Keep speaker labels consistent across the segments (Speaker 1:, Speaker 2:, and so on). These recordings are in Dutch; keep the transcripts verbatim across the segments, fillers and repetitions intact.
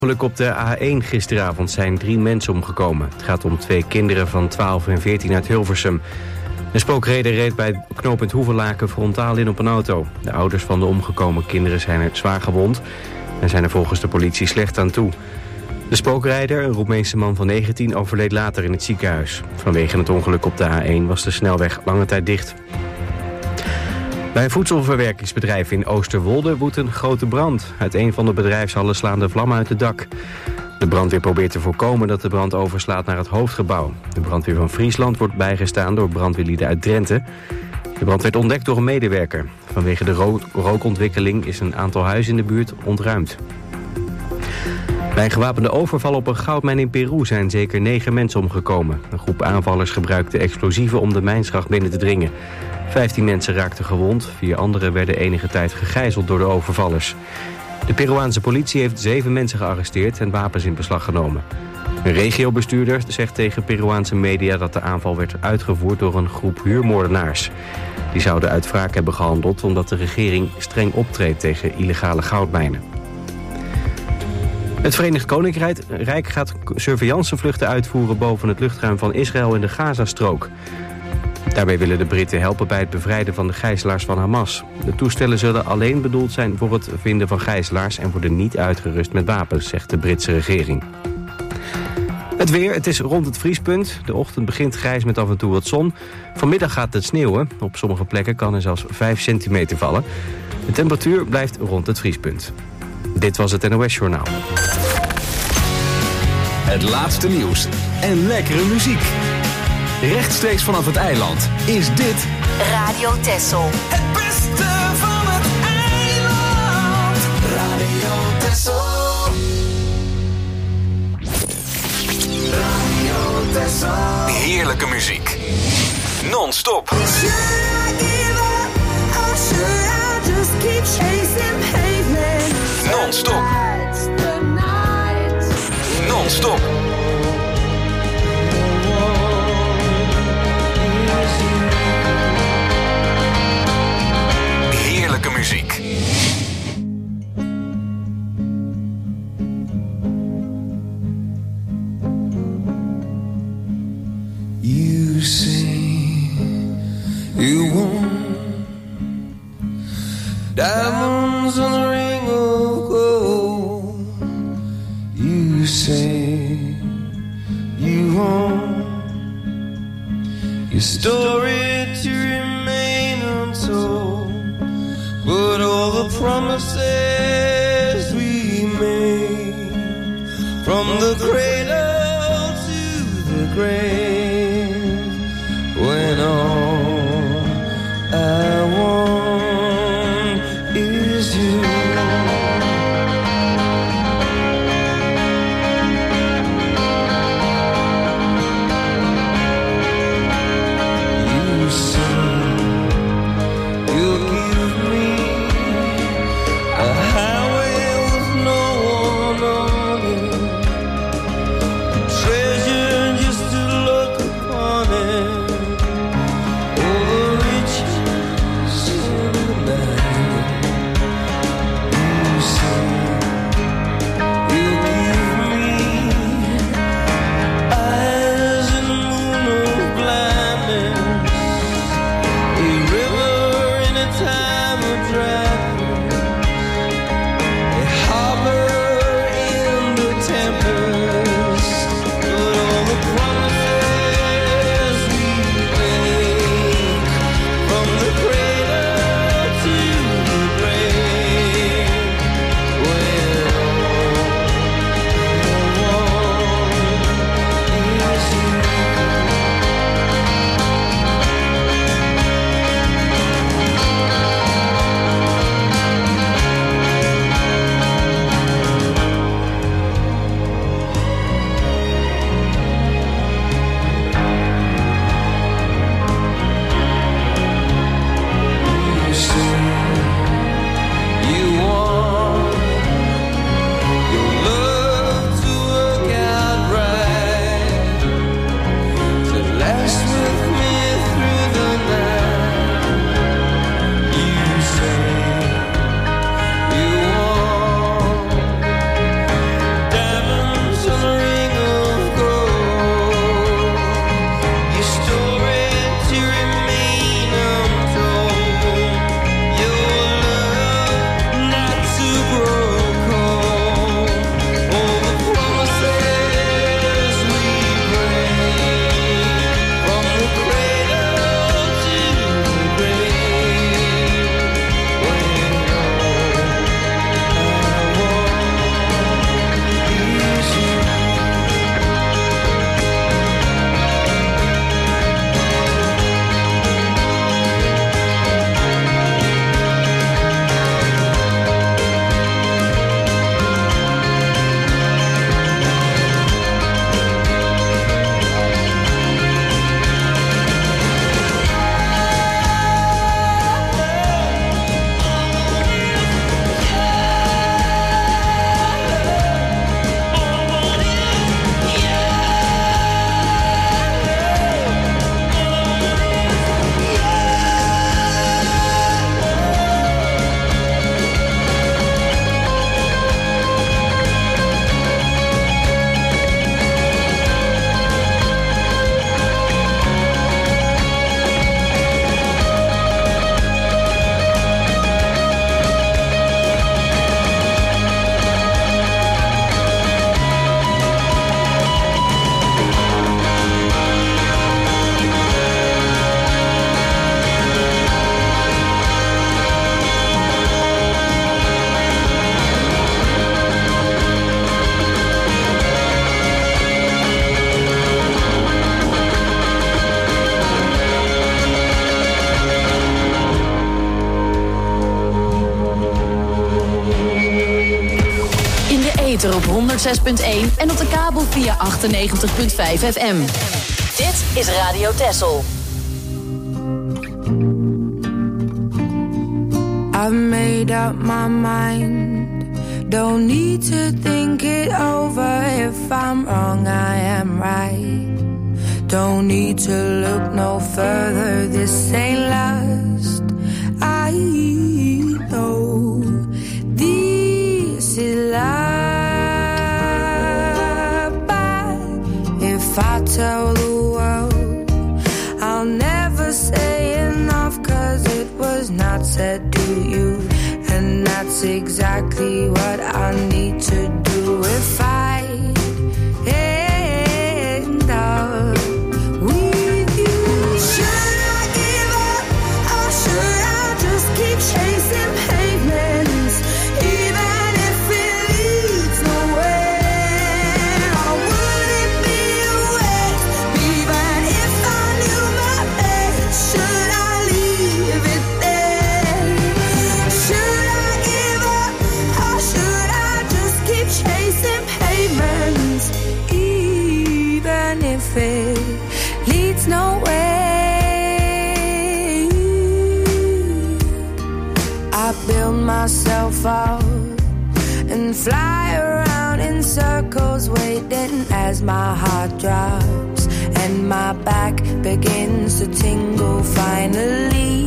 Speaker 1: Ongeluk op de A één gisteravond zijn drie mensen omgekomen. Het gaat om twee kinderen van twaalf en veertien uit Hilversum. Een spookrijder reed bij knooppunt Hoevelaken frontaal in op een auto. De ouders van de omgekomen kinderen zijn er zwaar gewond en zijn er volgens de politie slecht aan toe. De spookrijder, een Roemeense man van negentien, overleed later in het ziekenhuis. Vanwege het ongeluk op de A één was de snelweg lange tijd dicht. Bij een voedselverwerkingsbedrijf in Oosterwolde woedt een grote brand. Uit een van de bedrijfshallen slaan de vlammen uit het dak. De brandweer probeert te voorkomen dat de brand overslaat naar het hoofdgebouw. De brandweer van Friesland wordt bijgestaan door brandweerlieden uit Drenthe. De brand werd ontdekt door een medewerker. Vanwege de ro- rookontwikkeling is een aantal huizen in de buurt ontruimd. Bij een gewapende overval op een goudmijn in Peru zijn zeker negen mensen omgekomen. Een groep aanvallers gebruikte explosieven om de mijnschacht binnen te dringen. Vijftien mensen raakten gewond, vier anderen werden enige tijd gegijzeld door de overvallers. De Peruaanse politie heeft zeven mensen gearresteerd en wapens in beslag genomen. Een regiobestuurder zegt tegen Peruaanse media dat de aanval werd uitgevoerd door een groep huurmoordenaars. Die zouden uit wraak hebben gehandeld omdat de regering streng optreedt tegen illegale goudmijnen. Het Verenigd Koninkrijk gaat surveillancevluchten uitvoeren boven het luchtruim van Israël in de Gazastrook. Daarbij willen de Britten helpen bij het bevrijden van de gijzelaars van Hamas. De toestellen zullen alleen bedoeld zijn voor het vinden van gijzelaars en worden niet uitgerust met wapens, zegt de Britse regering. Het weer, het is rond het vriespunt. De ochtend begint grijs met af en toe wat zon. Vanmiddag gaat het sneeuwen. Op sommige plekken kan er zelfs vijf centimeter vallen. De temperatuur blijft rond het vriespunt. Dit was het N O S Journaal.
Speaker 2: Het laatste nieuws en lekkere muziek. Rechtstreeks vanaf het eiland is dit
Speaker 3: Radio Texel.
Speaker 4: Het beste van het eiland. Radio Texel. Radio Texel.
Speaker 2: heerlijke muziek. Non-stop. Non-stop. Non-stop. Heerlijke muziek.
Speaker 4: You say you want diamonds on a ring of gold. You say you want your story to remain untold, but all the promises we made from the cradle to the grave, when all I want is you. You say you'll give me a highway with no one on it, treasure just to look upon it, all the riches in the night. You say you'll give me eyes in the moon of blindness, a river in a time of dryness, a harbor in the tempest, but all the promises we make from the cradle to the grave, when all I want is you.
Speaker 3: zes punt één en op de kabel via achtennegentig komma vijf F M. Dit is Radio Texel.
Speaker 5: I've made up my mind. Don't need to think it over. If I'm wrong, I am right. Don't need to look no further. This ain't last. I know this is love. But if I tell the world, I'll never say enough, 'cause it was not said to you. And that's exactly what I need to do if I end up with you. Should I give up, or should I just keep chasing pavements, even if it leads nowhere? Or would it be a waste, even if I knew my best? Should I leave it there? Should I give up, or should I just keep chasing pavements, even if it leads nowhere? I build myself up and fly around in circles, waiting as my heart drops and my back begins to tingle. Finally,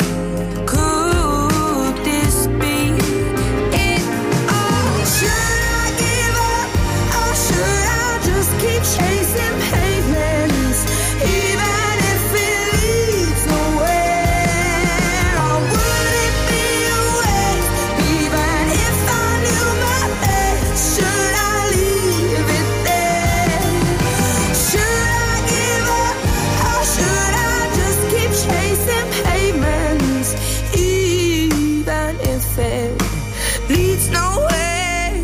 Speaker 5: could this be it all? Should I give up, or should I just keep chasing pavements, even if it leads nowhere? Or would it be a waste, even if I knew my best? Should I leave it there? Should I give up, or should I just keep chasing pavements, even if it leads nowhere?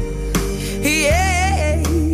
Speaker 5: Yeah.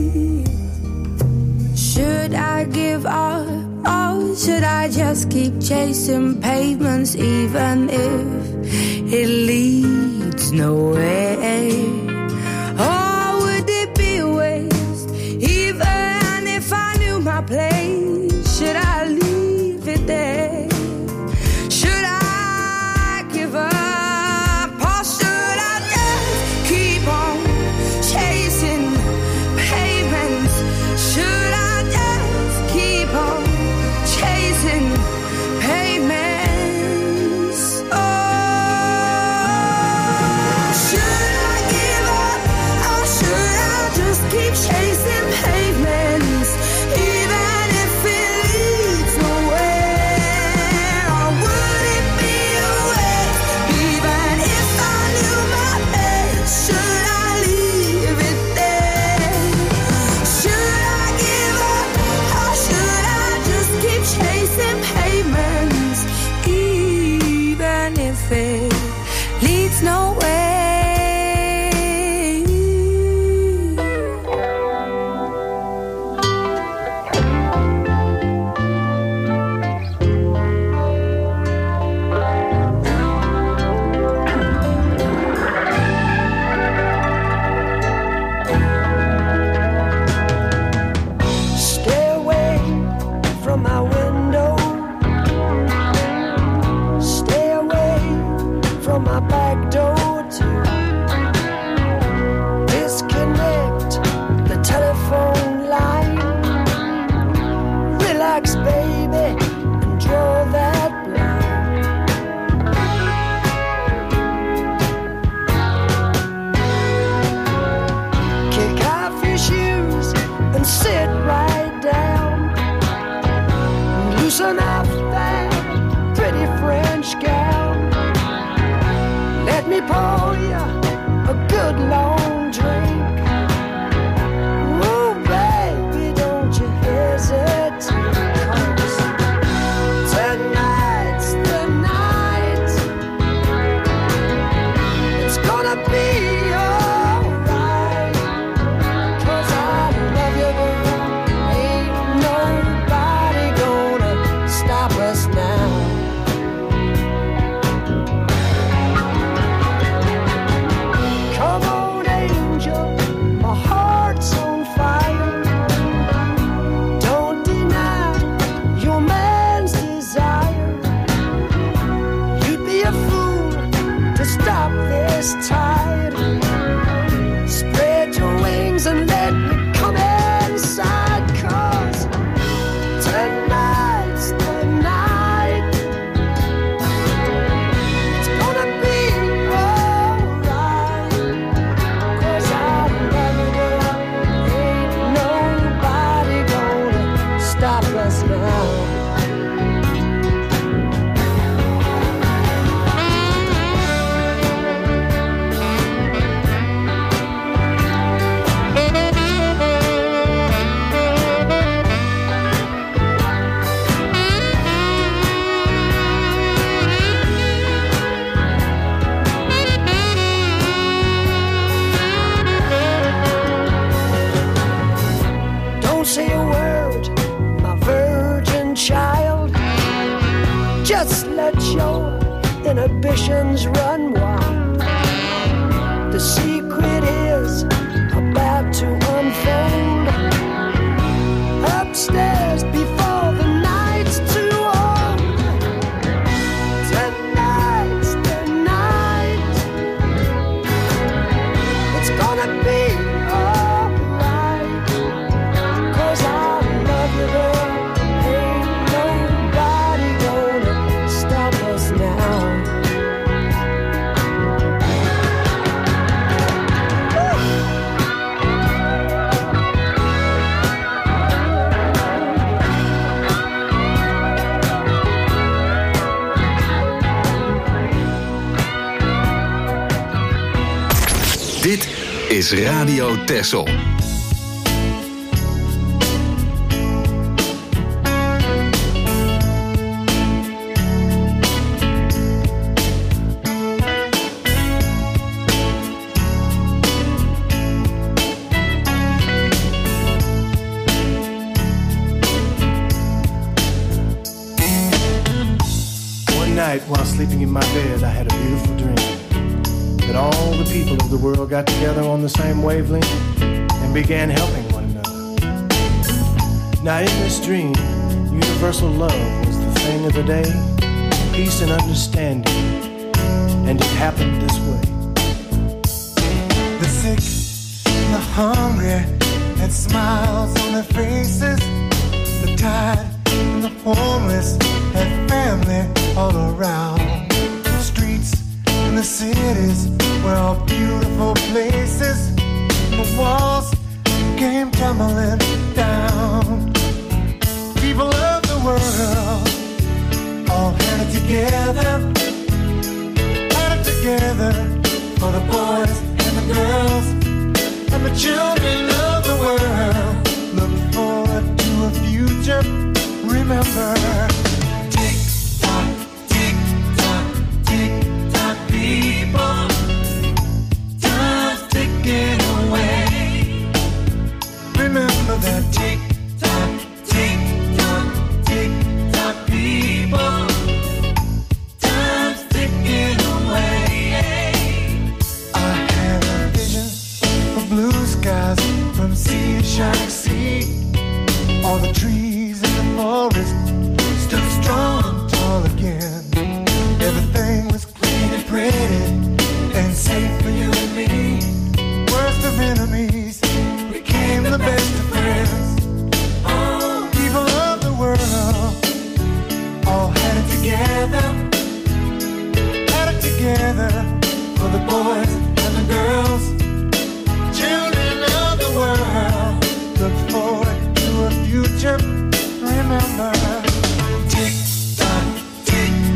Speaker 5: Should I give up, or should I just keep chasing pavements, even if it leads nowhere? Or would it be a waste, even if I knew my place? Should I leave it there? Should I give up, or should I just keep on chasing pavements? Should I just keep on chasing pavements? Oh, should I give up, or should I just keep chasing pavements, even if it leads nowhere? Or would it be a waste, even if I knew my best? Should I leave it there? Should I give up, or should I just keep chasing pavements, even if it leads nowhere?
Speaker 6: doors and let me come inside, 'cause tonight's the night. It's gonna be alright, 'cause I love you, girl. Ain't nobody gonna stop us now. Say a word, my virgin child. Just let your inhibitions run wild. The secret is about to unfold. Upstairs before the night's too old. Tonight's the night. It's gonna be
Speaker 2: Dit is Radio Texel.
Speaker 7: While sleeping in my bed, I had a beautiful dream that all the people of the world got together on the same wavelength and began helping one another. Now in this dream, universal love was the thing of the day, peace and understanding, and it happened this way.
Speaker 8: The sick and the hungry had smiles on their faces. The tired and the homeless had family all around. The streets and the cities were all beautiful places. The walls came tumbling down. People of the world all had it together, had it together for the boys and the girls and the children of the world. Look forward to a future. Remember, tick tock, tick tock, tick tock, people. Time's ticking away. Remember that tick tock, tick tock, tick tock, people. Time's ticking away. I had a vision of blue skies from sea to shining sea. All the trees in the forest stood strong and tall again. Everything was clean and pretty and safe for you and me. Worst of enemies became the best of friends. Oh, people of the world all had it together, had it together for the boys and the girls. Children of the world look forward to a future. Remember, tick tock, tick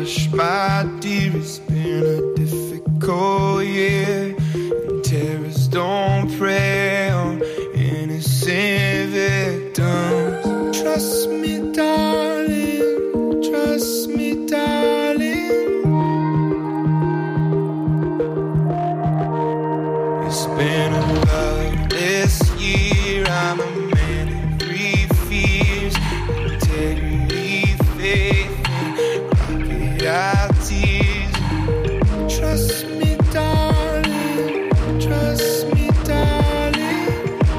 Speaker 9: Hush, my dear, it's been a difficult year. And terrorists don't prey on innocent victims. Trust me, darling, trust me, darling. It's been a loveless year. I'm a man of three fears: integrity, faith, and crocodile tears. Trust me, darling, trust me, darling.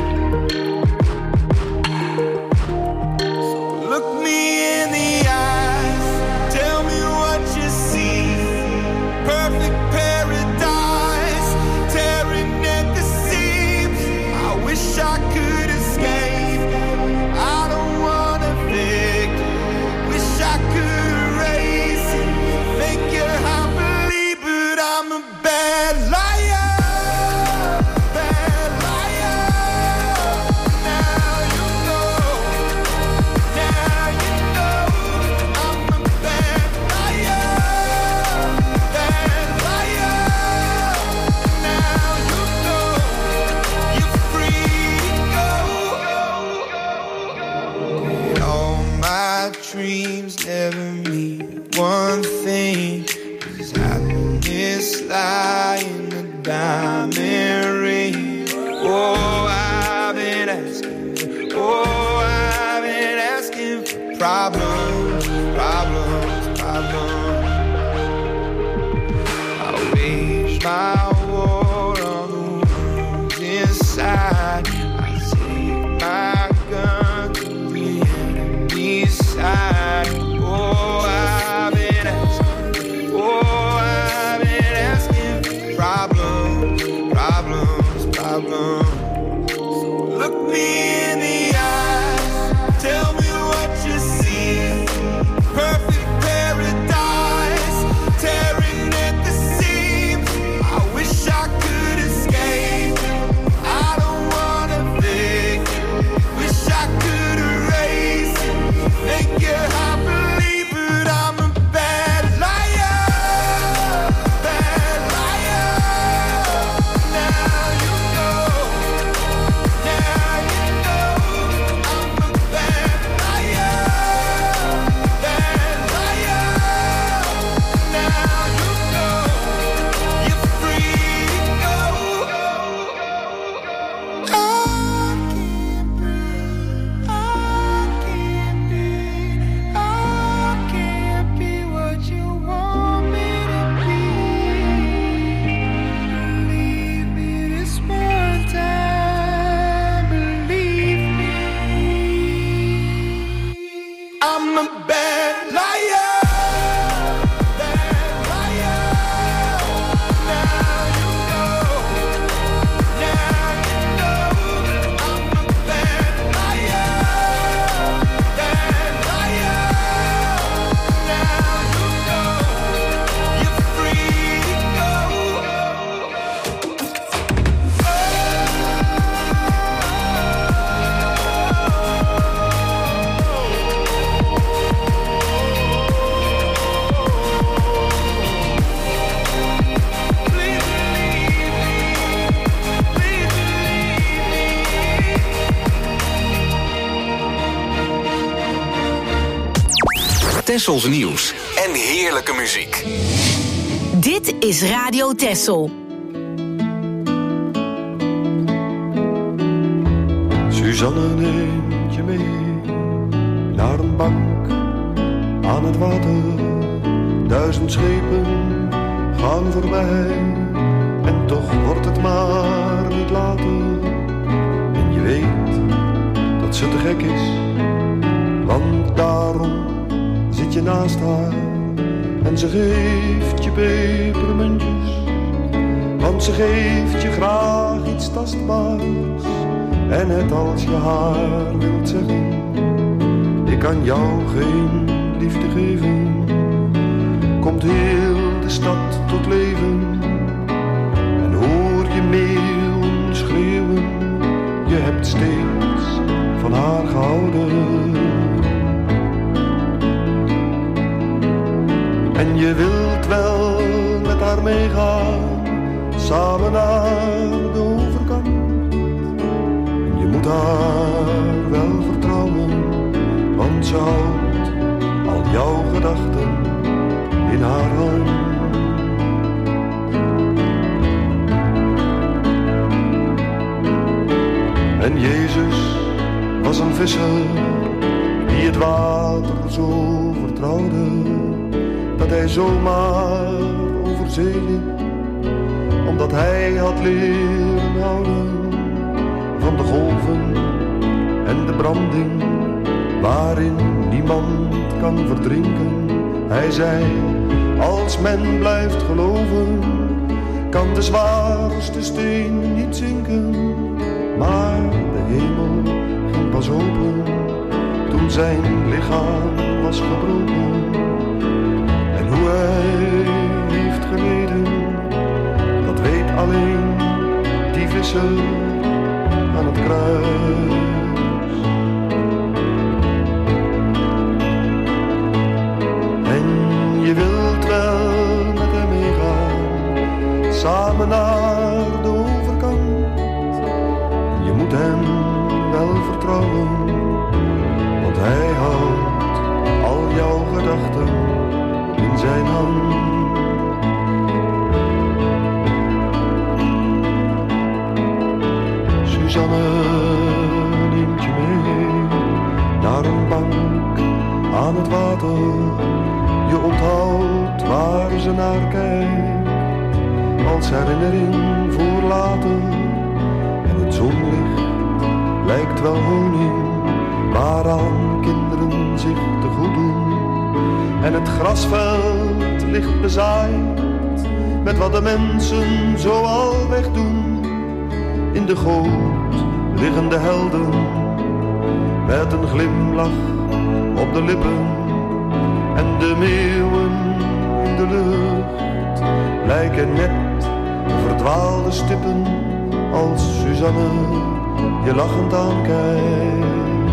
Speaker 9: So look me in the eyes, tell me what you see. Perfect paradise, tearing at the seams. I wish I could escape. I don't wanna think. Wish I could erase it. Make you happily, but I'm a bad liar. Bad liar. Now you know. Now you know. I'm a bad liar. Bad liar. Now you know. You're free to go. And all my dreams never mean one thing. 'Cause happiness lie in a diamond ring. Oh, I've been asking. Oh, I've been asking for problems, problems, problems. I wage my war on the ones inside. I take my gun to the enemy's side. Oh, I've been asking. Oh, I've been asking for problems, problems, problems. Look me in the eyes, tell me what you see. Perfect paradise, tearing at the seams. I wish I could escape. I don't wanna think. Wish I could erase it. Make you happily, but I'm a bad liar. Bad liar. Now you know. Now you know. I'm a bad liar. Bad liar. Now you know. You're free to go. I can't breathe. I can't be. I can't be what you want me to be. Believe me this one time. Believe me. I'm a bad liar. Bad liar. Now you know. Now you know. I'm a bad liar. Bad liar. Now you know. You're free to go. Please believe me. Please believe me.
Speaker 2: Tessels nieuws en heerlijke muziek.
Speaker 3: Dit is Radio Tessel.
Speaker 10: Suzanne neemt je mee naar een bank aan het water. Duizend schepen gaan voorbij en toch wordt het maar niet later. En je weet dat ze te gek is, want daarom zit je naast haar. En ze geeft je pepermuntjes, want ze geeft je graag iets tastbaars. En net als je haar wilt zeggen, ik kan jou geen liefde geven, komt heel de stad tot leven. En hoor je meeuwen schreeuwen, je hebt steeds van haar gehouden. En En je wilt wel met haar meegaan, samen naar de overkant. En je moet haar wel vertrouwen, want ze houdt al jouw gedachten in haar hand. En Jezus was een visser die het water zo vertrouwde, dat hij zomaar over zee liep, omdat hij had leren houden van de golven en de branding, waarin niemand kan verdrinken. Hij zei, als men blijft geloven, kan de zwaarste steen niet zinken. Maar de hemel ging pas open toen zijn lichaam was gebroken. En hoe hij heeft geleden, dat weet alleen die visser aan het kruis. En je wilt wel met hem meegaan, samen naar de overkant. Je moet hem wel vertrouwen, want hij houdt al jouw gedachten in zijn hand. Suzanne neemt je mee naar een bank aan het water. Je onthoudt waar ze naar kijkt, als herinnering voor later. En het zonlicht lijkt wel honing, waaraan kinderen zich te goed doen. En het grasveld ligt bezaaid met wat de mensen zo al wegdoen. In de goot liggen de helden met een glimlach op de lippen. En de meeuwen in de lucht lijken net verdwaalde stippen, als Suzanne je lachend aankijkt.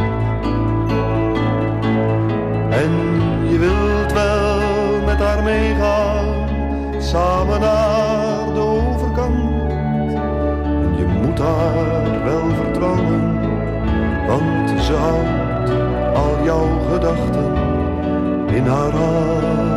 Speaker 10: En je wilt wel met haar meegaan, samen naar de overkant. En je moet haar wel vertrouwen, want ze houdt al jouw gedachten in haar hand.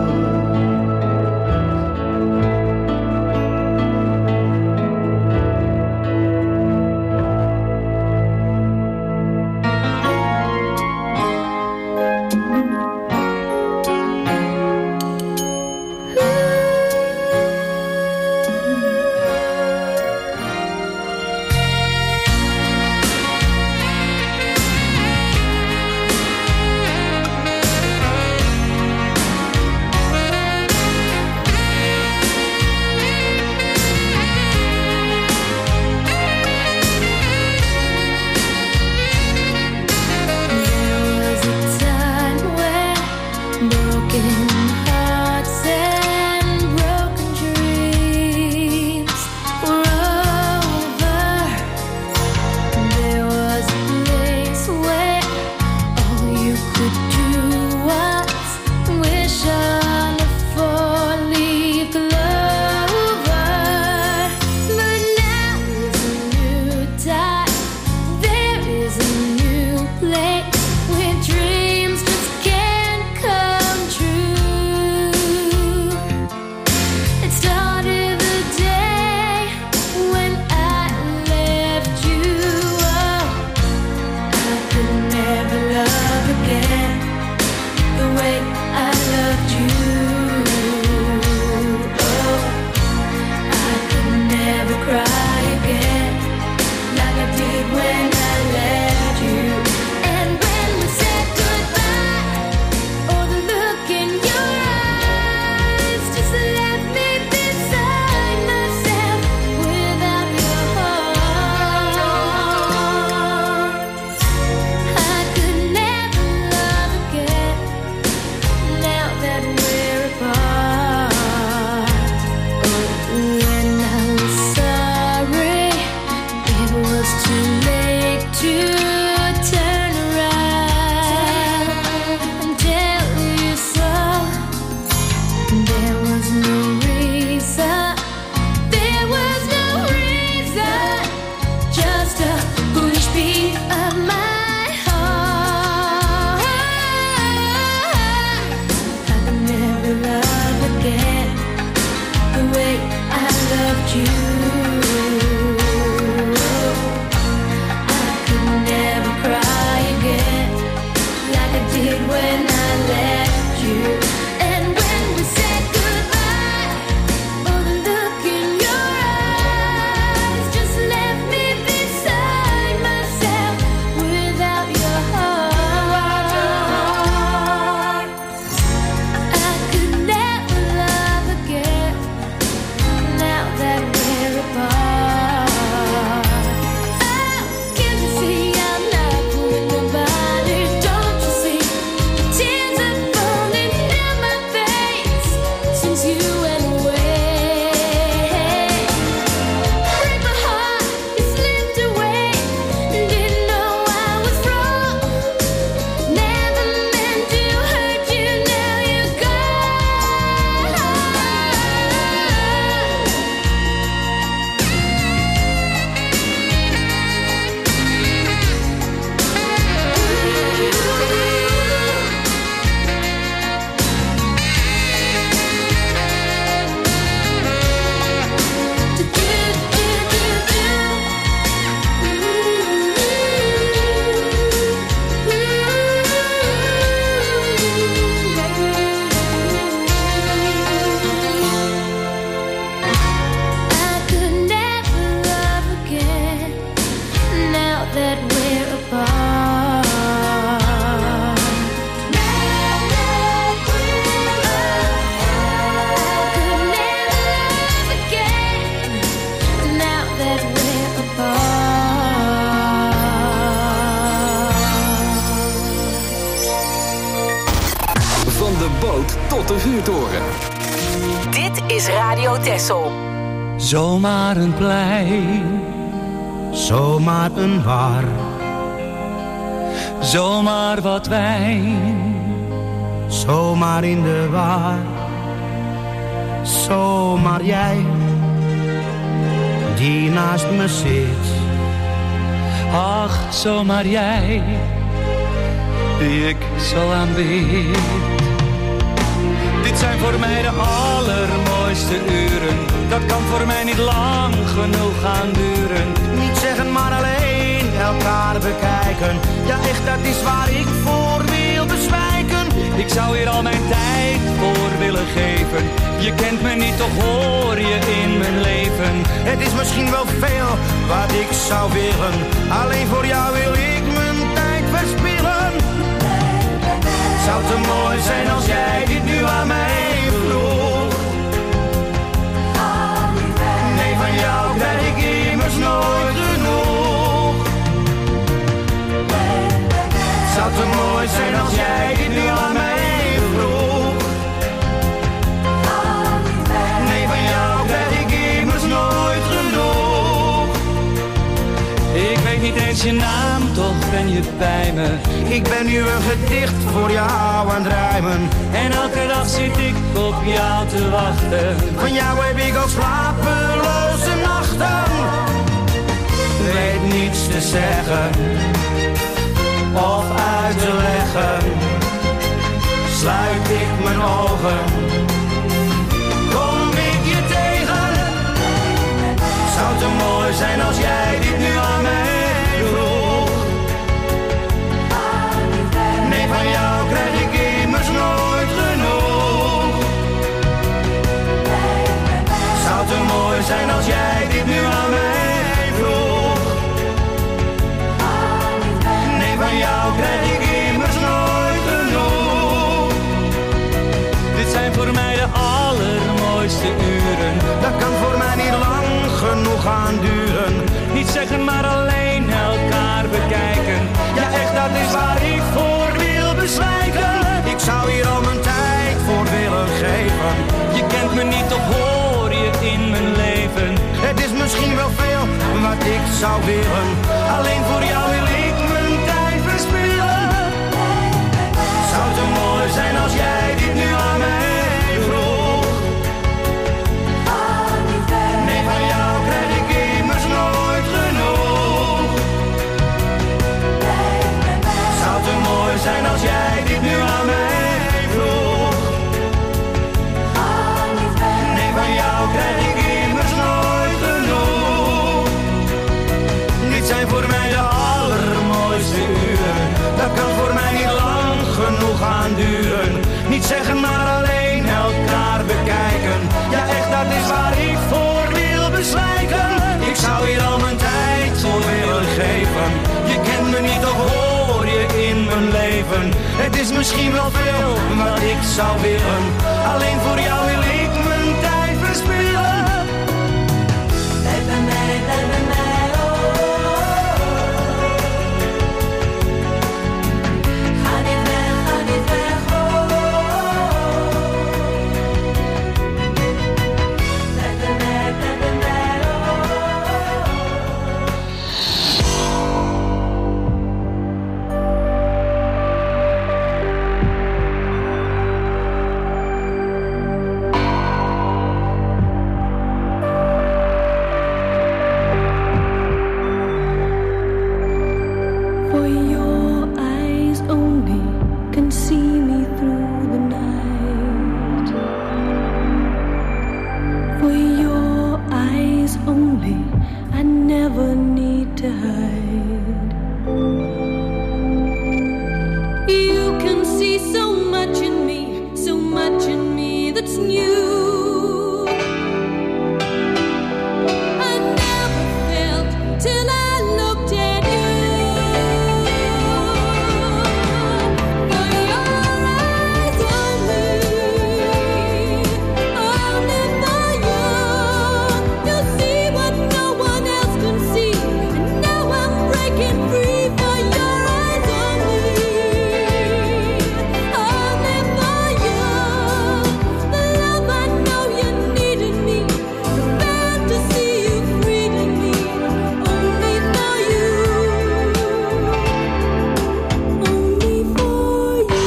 Speaker 5: when I left you. And when we said goodbye, oh, the look in your eyes just left me beside myself without your heart. I could never love again now that we're apart. Oh, can't you see I'm not fooling nobody? Don't you see the tears are falling down my face since you went away? Break my heart, you slipped away. Didn't know I was wrong. Never meant to hurt you. Now you're gone. I could never love again now that we're apart. Now that we're apart. I could never love again now that we're apart.
Speaker 2: Van de boot tot de vuurtoren.
Speaker 3: Dit is Radio Texel.
Speaker 11: Zomaar een plein, zomaar een bar, zomaar wat wijn, zomaar in de war, zomaar jij, die naast me zit. Ach, zomaar jij, die ik zo aanbid. Dit zijn voor mij de allermooiste uren. Dat kan voor mij niet lang genoeg gaan duren. Niet zeggen, maar alleen elkaar bekijken. Ja, echt, dat is waar ik voor wil bezwijken. Ik zou hier al mijn tijd voor willen geven. Je kent me niet, toch hoor je in mijn leven. Het is misschien wel veel wat ik zou willen. Alleen voor jou wil ik mijn tijd verspillen. Zou te mooi zijn als jij dit nu aan mij vroeg. Nee, van jou krijg ik immers nooit genoeg. Zou te mooi zijn als jij dit nu aan mij vroeg. Nee, van jou krijg ik immers nooit genoeg. Ik weet niet eens je naam, toch ben je bij me. Ik ben nu een gedicht voor jou aan het rijmen. En elke dag zit ik op jou te wachten. Van jou heb ik al slapeloze nachten. Weet niets te zeggen of uit te leggen. Sluit ik mijn ogen, kom ik je tegen. Zou te mooi zijn als jij dit nu aan mij vroeg. Nee, van jou krijg ik immers nooit genoeg. Zou te mooi zijn als jij dit nu aan mij vroeg. Nee, van jou krijg ik immers nooit genoeg. Dit zijn voor mij de allermooiste uren. Dat kan voor mij niet lang genoeg gaan duren. Niet zeggen, maar alleen elkaar bekijken. Ja, echt, dat is waar ik voor wil bezwijken. Ik zou hier al mijn tijd voor willen geven. Je kent me niet, toch hoor je in mijn leven. Het is misschien wel veel wat ik zou willen. Alleen voor jou wil ik mijn tijd verspillen. Zou te mooi zijn als jij dit nu aan mij vroeg. Nee, van jou krijg ik immers nooit genoeg. Zou te mooi zijn als jij dit nu aan mij vroeg. Nee, van jou krijg ik immers nooit genoeg. Dit zijn voor mij de aller gaan duren. Niet zeggen maar alleen elkaar bekijken. Ja echt, dat is waar ik voor wil bezwijken. Ik zou hier al mijn tijd voor willen geven. Je kent me niet, toch hoor je in mijn leven. Het is misschien wel veel wat ik zou willen. Alleen voor jou wil ik mijn tijd verspillen.
Speaker 5: Blijf bij mij, blijf bij mij, oh, oh, oh. Ga niet weg, ga niet weg, oh, oh, oh. Blijf bij mij, blijf bij mij, oh, oh,
Speaker 6: For your eyes only can see me through the night. For your eyes only I never need to hide. You can see so much in me, so much in me that's new. I never felt till I looked at you. For your eyes only, only for you. You'll see what no one else can see. And now I'm breaking free for your eyes only, only for you. The love I know you need in me, the fantasy you freed in me, only for you, only for you.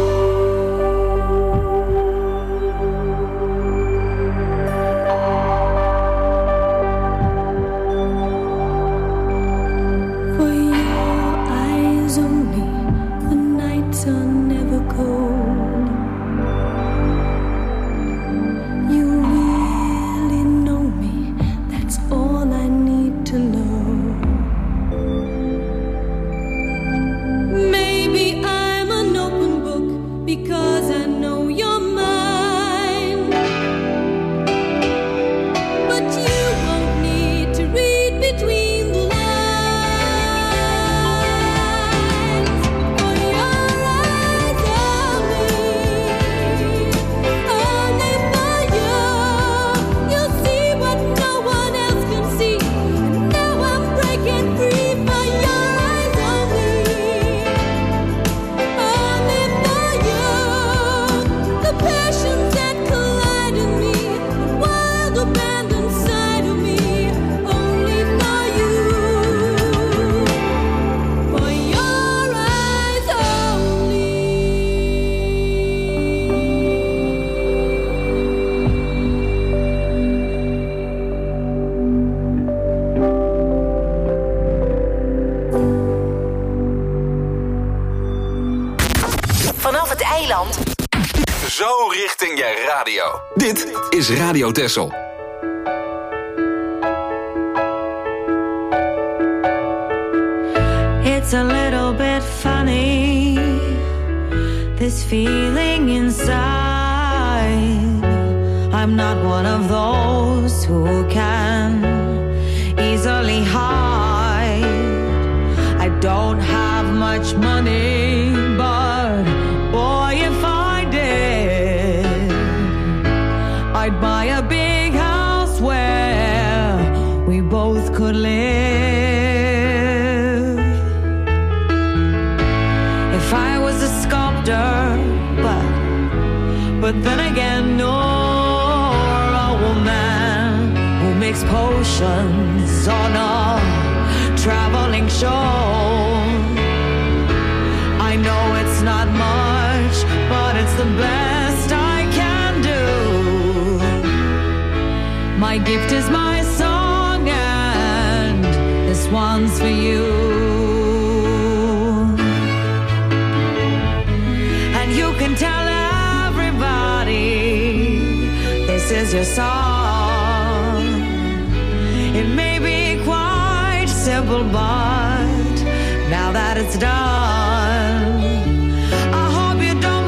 Speaker 6: For your eyes only, the nights are never cold. You really know me, that's all I need to know. Maybe I'm an open book because I know you're mine. But you won't need to read between the lines. For your eyes only, only for you. You'll see what no one else can see. And now I'm breaking free for your eyes only, only for you. The passions that collide in me, the wild abandoned side of me, only for you. For your eyes only.
Speaker 3: Vanaf het eiland.
Speaker 2: Zo richting je radio. Dit is Radio Texel.
Speaker 5: It's a little bit funny, this feeling inside. I'm not one of those who can easily hide. I don't have much money, but boy, if I did, I'd buy a big house where we both could live. If I was a sculptor, but but then again, nor a woman who makes potions on a traveling show. I know it's not much, but it's the best I can do. My gift is my song, and this one's for you. And you can tell everybody this is your song. It may be quite simple, but now that it's done, I hope you don't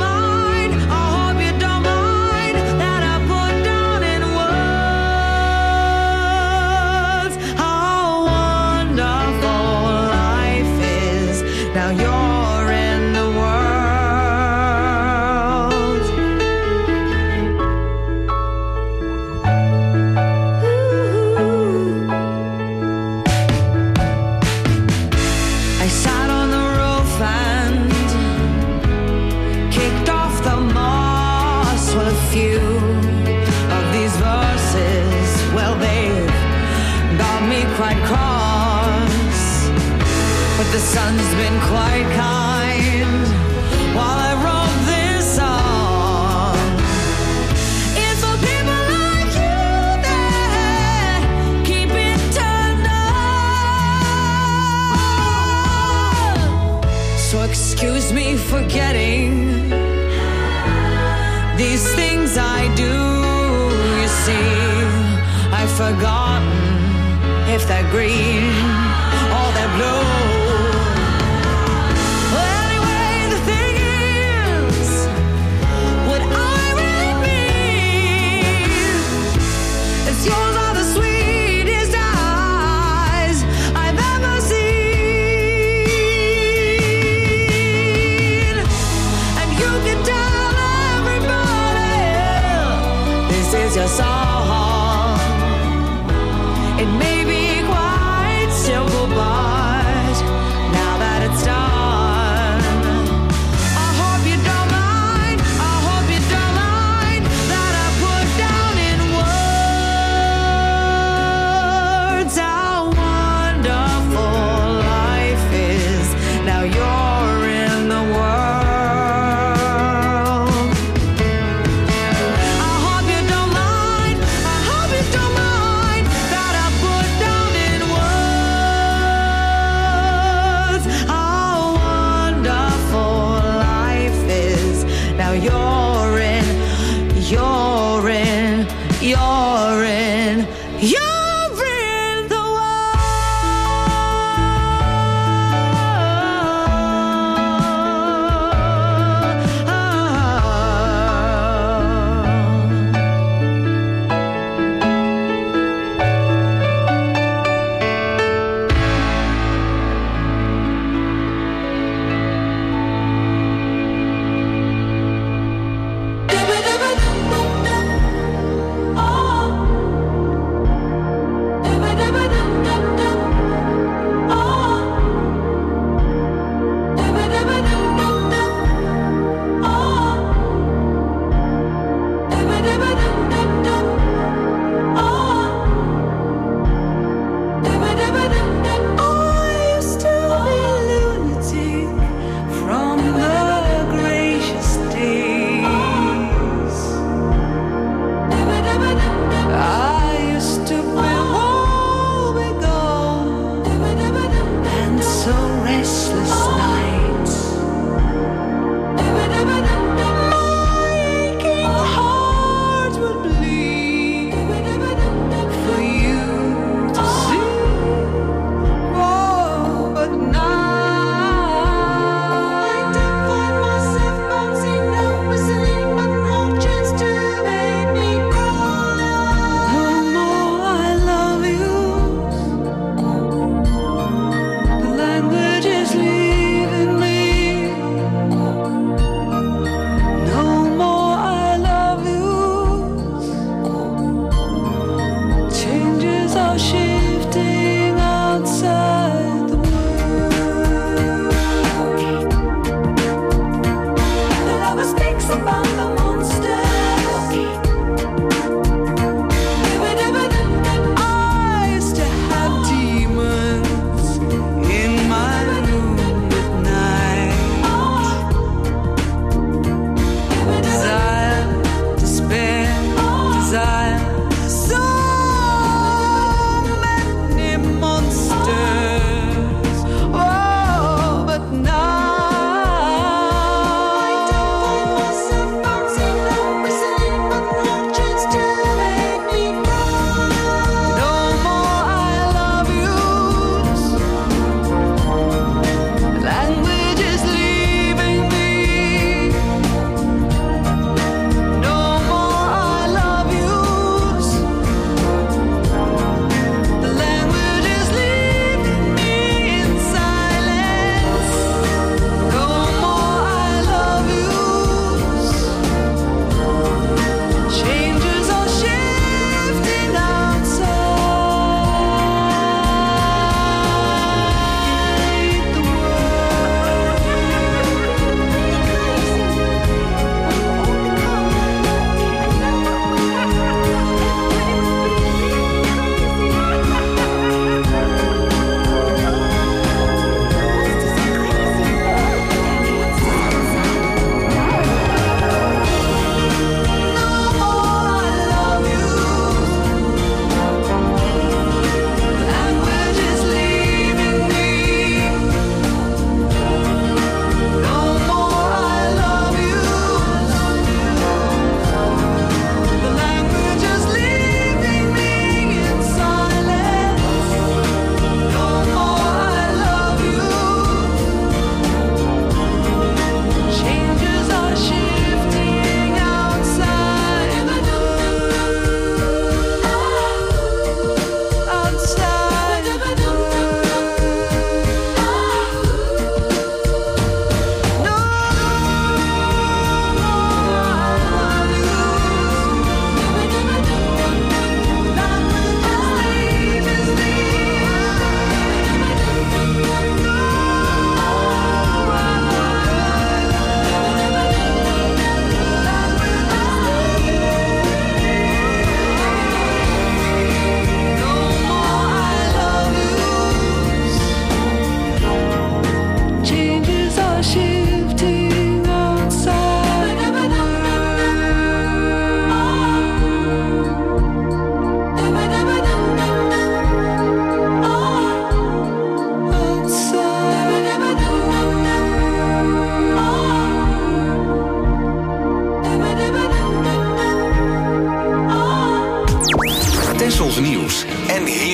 Speaker 12: the sun's been quite kind while I wrote this song. It's for people like you that keep it turned on. So excuse me for getting these things I do. You see, I've forgotten if they're green or they're blue. Well, anyway, the thing is, what I really mean is yours are the sweetest eyes I've ever seen. And you can tell everybody this is your song. It may be quite simple, but now that it's done, I hope you don't mind, I hope you don't mind that I put down in words how wonderful life is. Now you're in the world. I hope you don't mind, I hope you don't mind that I put down in words how wonderful life is. Now you're in, you're in, you're in, you're in the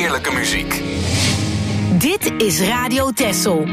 Speaker 2: Heerlijke muziek.
Speaker 3: Dit is Radio Texel.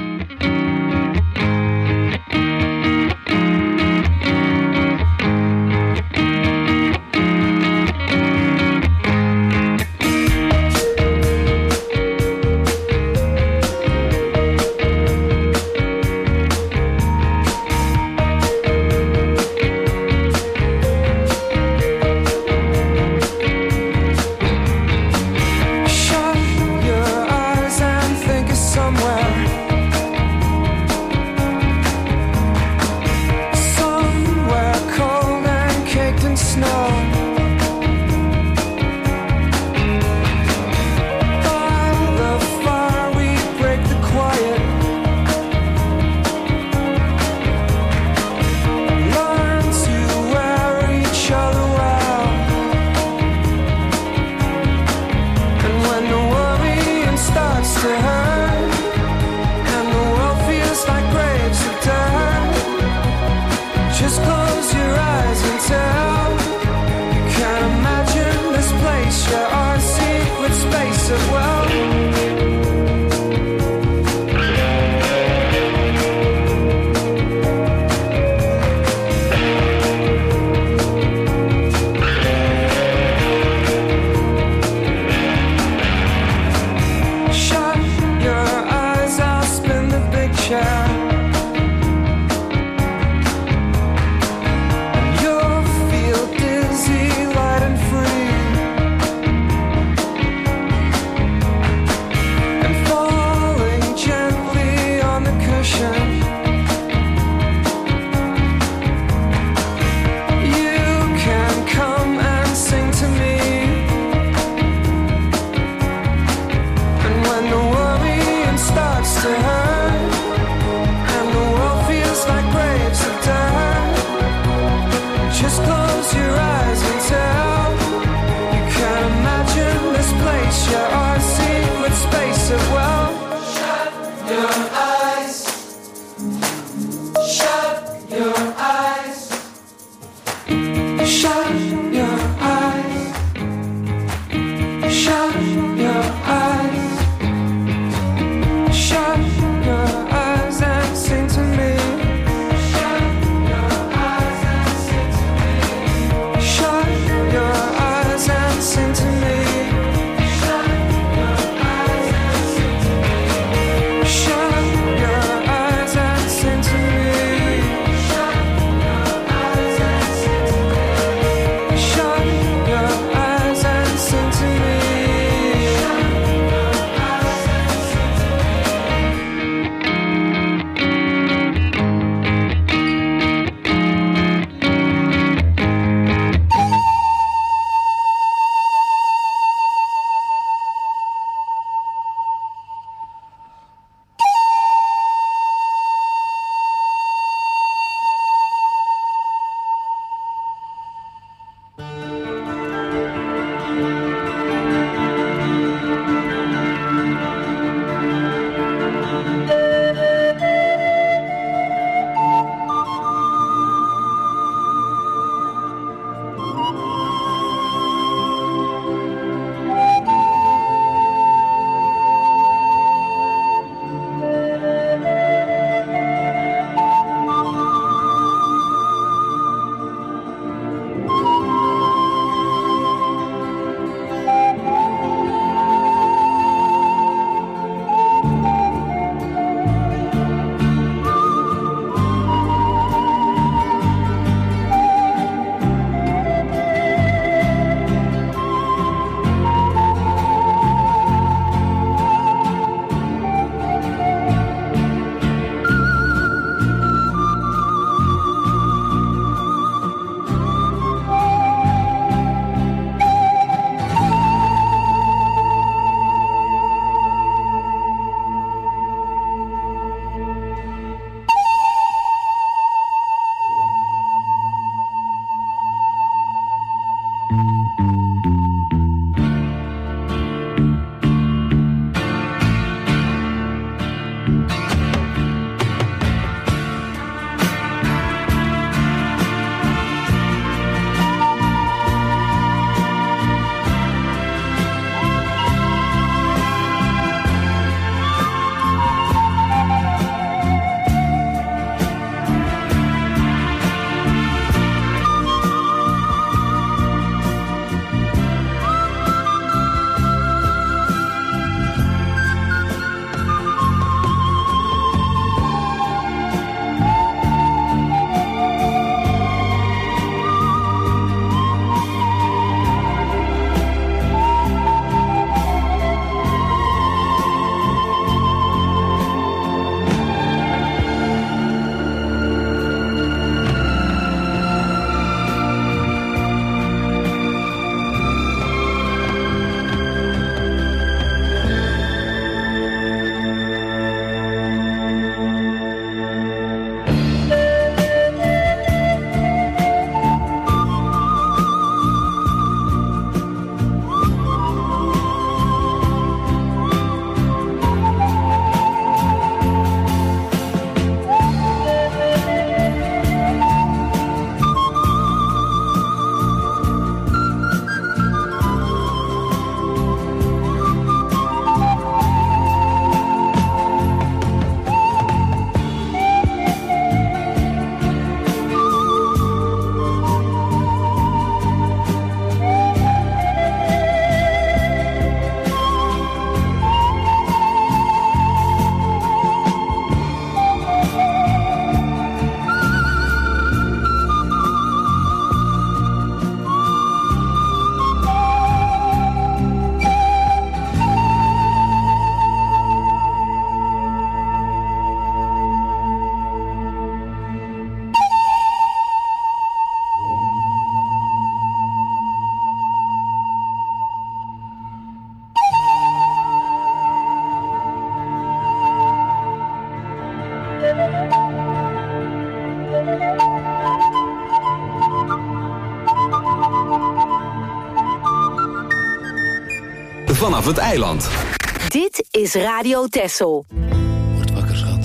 Speaker 2: vanaf het eiland.
Speaker 3: Dit is Radio Texel.
Speaker 13: Word wakker, schat.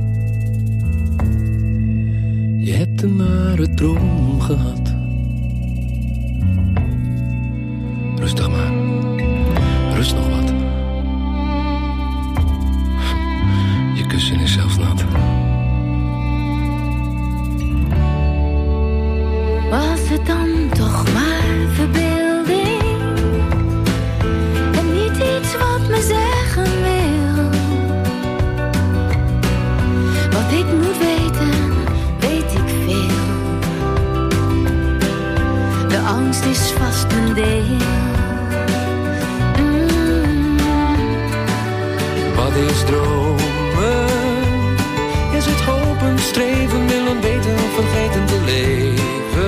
Speaker 13: Je hebt een nare droom gehad. Rustig maar. Rust nog wat. Je kussen is zelfs nat.
Speaker 6: Was het dan toch maar verbeelding? En niet iets wat me zeggen wil. Wat ik moet weten, weet ik veel. De angst is vast een deel. Mm.
Speaker 13: Wat is dromen? Is het hopen, streven, willen weten, vergeten te leven?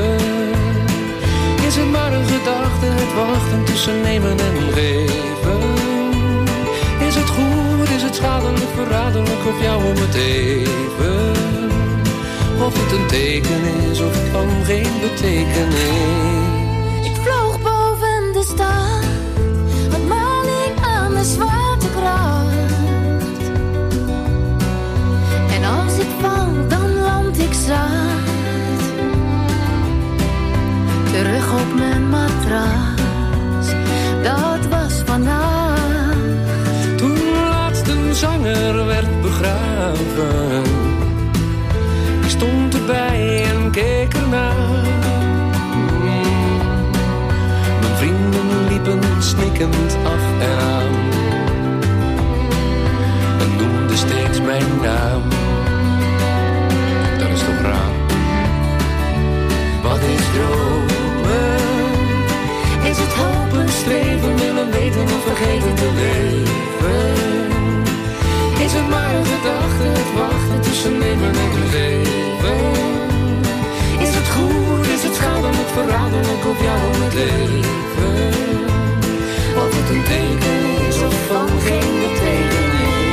Speaker 13: Is het maar een gedachte, het wachten tussen nemen en geven? Is het goed, is het schadelijk, verraderlijk of jou om het even? Of het een teken is of van geen betekenis?
Speaker 6: Ik vloog boven de stad, wat maling aan de zwaartekracht. En als ik val, dan land ik zacht. Terug op mijn matras, dat was vannacht.
Speaker 13: Toen laatst een zanger werd begraven, ik stond erbij en keek ernaar. Mm. Mijn vrienden liepen snikkend af en aan en noemden steeds mijn naam. Dat is toch raar? Wat is dromen? Is het hopen, streven, willen weten of vergeten te leven? Is het maar een gedachte, het wachten tussen nemen en geven? Is het goed, is het schadelijk, verraderlijk of jou om het leven? Of het een teken is of van geen betekenis?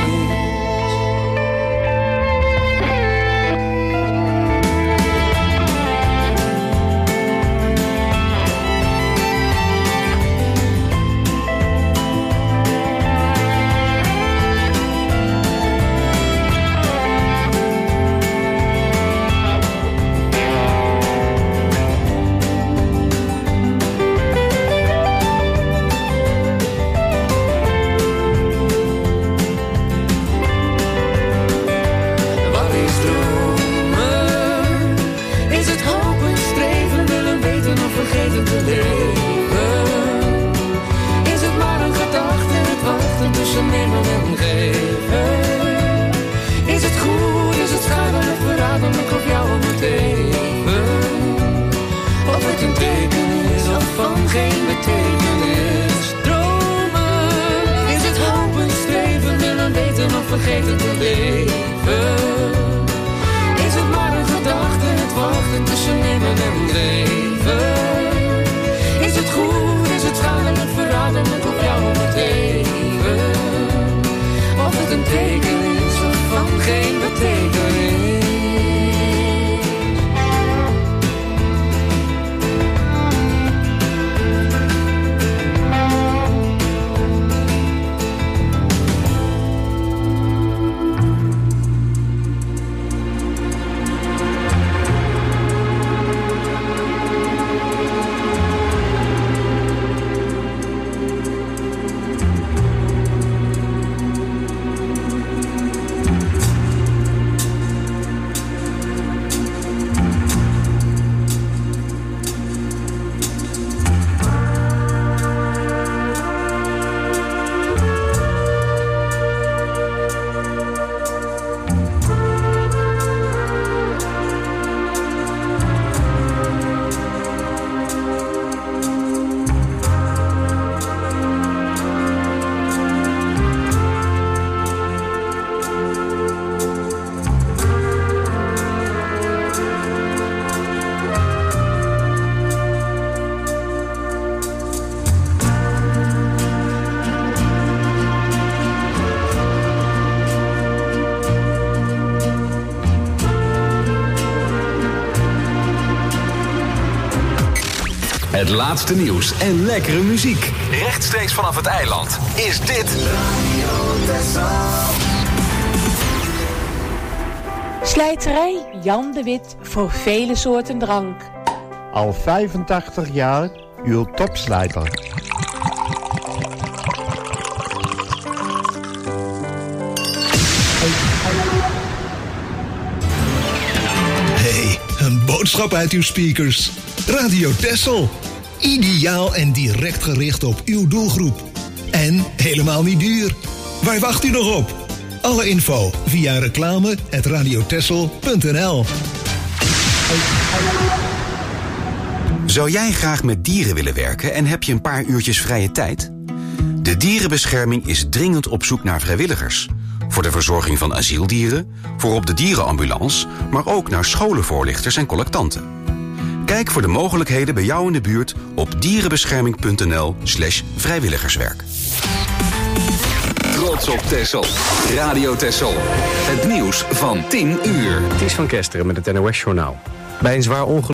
Speaker 13: Vergeten te leven. Is het maar een gedachte, het wachten tussen nemen en geven? Is het goed, is het schadelijk, verraderlijk op jou om het even? Of het een teken is of van geen betekenis?
Speaker 2: Het laatste nieuws en lekkere muziek. Rechtstreeks vanaf het eiland is dit
Speaker 14: Slijterij Jan de Wit voor vele soorten drank.
Speaker 15: Al vijfentachtig jaar uw topslijter.
Speaker 16: Hey, een boodschap uit uw speakers. Radio Texel. Ideaal en direct gericht op uw doelgroep. En helemaal niet duur. Waar wacht u nog op? Alle info via reclame at radiotexel punt n l.
Speaker 17: Zou jij graag met dieren willen werken en heb je een paar uurtjes vrije tijd? De dierenbescherming is dringend op zoek naar vrijwilligers. Voor de verzorging van asieldieren, voor op de dierenambulance, maar ook naar scholenvoorlichters en collectanten. Kijk voor de mogelijkheden bij jou in de buurt op dierenbescherming punt n l slash vrijwilligerswerk.
Speaker 2: Trots op Texel. Radio Texel. Het nieuws van tien uur.
Speaker 1: Het is van Kesteren met het N O S-journaal. Bij een zwaar ongeluk